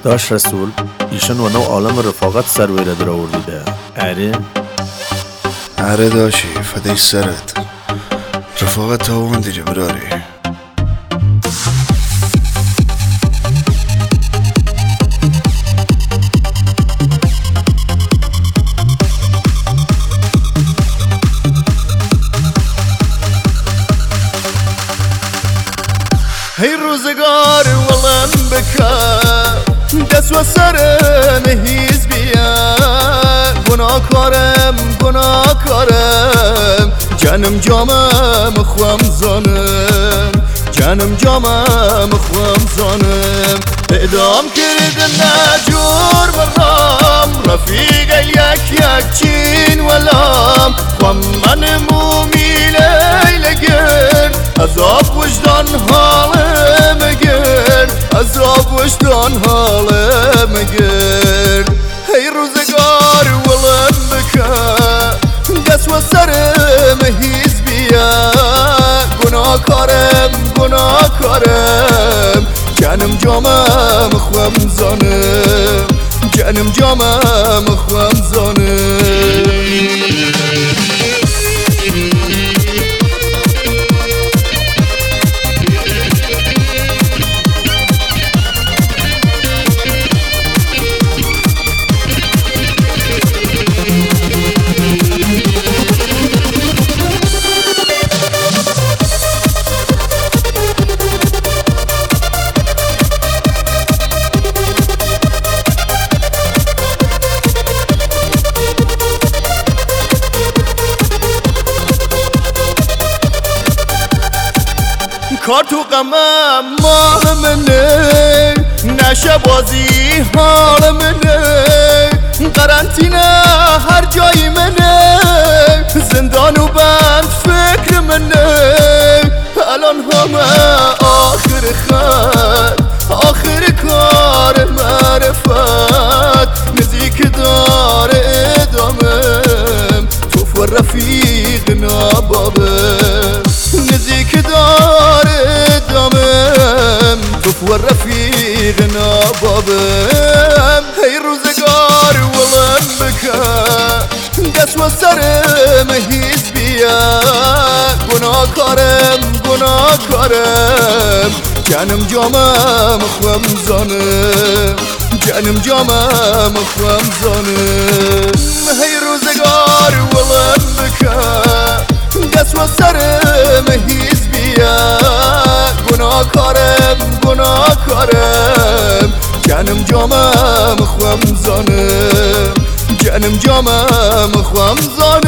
داش رسول ایشان و نو عالم رفاقت سر ویره در آوردیده. اره داشی فدای سرت. رفاقت تا اون دیگه براری. هی روزگار ولم بکن دست و سرم هیز بیا گناهکارم جانم جامم خوام زانم اعدام کردن نجور برام رفیق یک چین ولام خوام من مومی لیلگر عذاب وجدان حالم گرد هی روزگار ولم بکن دست و سرم هیز بیا گناهکارم جانم جامم خوام زانم کار تو غمم مال منه نشه بازی حال منه قرنطینه هر جای منه زندان و بند فکر منه الان همه آخر کار معرفت نزدیک داره ادامم توف و رفیق نبابم نزدیک داره ادامم توف و رفیق نبابم هی روزگار ولم بکن دست و سرم هیز بیا گناهکارم جانم جامم خوام زانم هی روزگار ولم بکن دست و سرم هیز بیا گناهکارم جانم جامم خوام زانم